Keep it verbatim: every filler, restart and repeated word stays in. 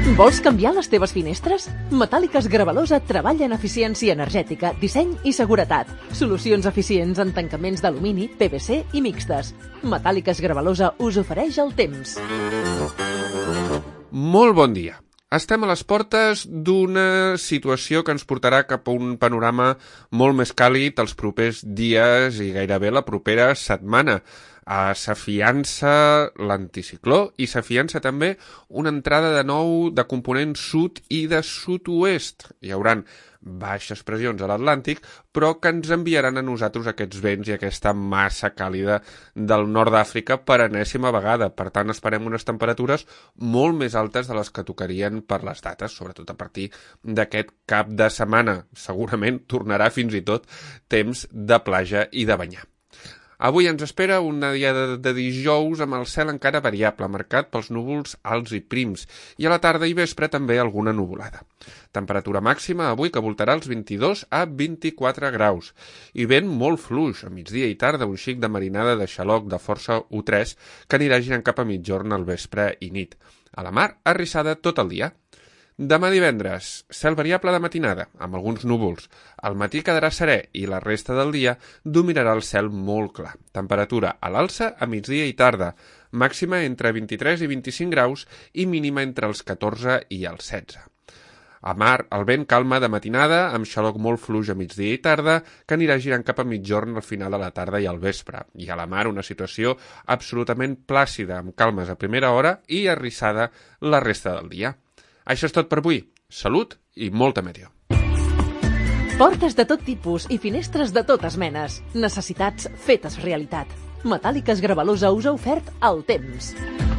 Vols canviar les teves finestres? Metàl·liques Gravalosa treballa en eficiència energètica, disseny i seguretat. Solucions eficients en tancaments d'alumini, P V C i mixtes. Metàl·liques Gravalosa us ofereix el temps. Molt bon dia. Estem a les portes d'una situació que ens portarà cap a un panorama molt més càlid els propers dies i gairebé la propera setmana. Uh, s'afiança l'anticicló i s'afiança també una entrada de nou de component sud i de sud-oest. Hi haurà baixes pressions a l'Atlàntic, però que ens enviaran a nosaltres aquests vents i aquesta massa càlida del nord d'Àfrica per enèsima vegada. Per tant, esperem unes temperatures molt més altes de les que tocarien per les dates, sobretot a partir d'aquest cap de setmana. Segurament tornarà fins i tot temps de platja i de banyar. Avui ens espera una dia de, de dijous amb el cel encara variable, marcat pels núvols alts i prims, i a la tarda i vespre també alguna nuvolada. Temperatura màxima avui que voltarà els vint-i-dos a vint-i-quatre graus, i vent molt fluix, a migdia i tarda un xic de marinada de xaloc de força U tres que anirà girant cap a mitjorn al vespre i nit. A la mar, arrissada tot el dia. Demà divendres, cel variable de matinada, amb alguns núvols. Al matí quedarà serè i la resta del dia dominarà el cel molt clar. Temperatura a l'alça a migdia i tarda, màxima entre vint-i-tres i vint-i-cinc graus i mínima entre els catorze i els setze. A mar, el vent calma de matinada, amb xaloc molt fluix a migdia i tarda, que anirà girant cap a mitjorn al final de la tarda i al vespre. I a la mar, una situació absolutament plàcida, amb calmes a primera hora i arrissada la resta del dia. Això és tot per avui. Salut i molta meteo. Portes de tot tipus i finestres de totes menes. Necessitats fetes realitat. Metàl·liques Gravalosa us ha ofert el temps.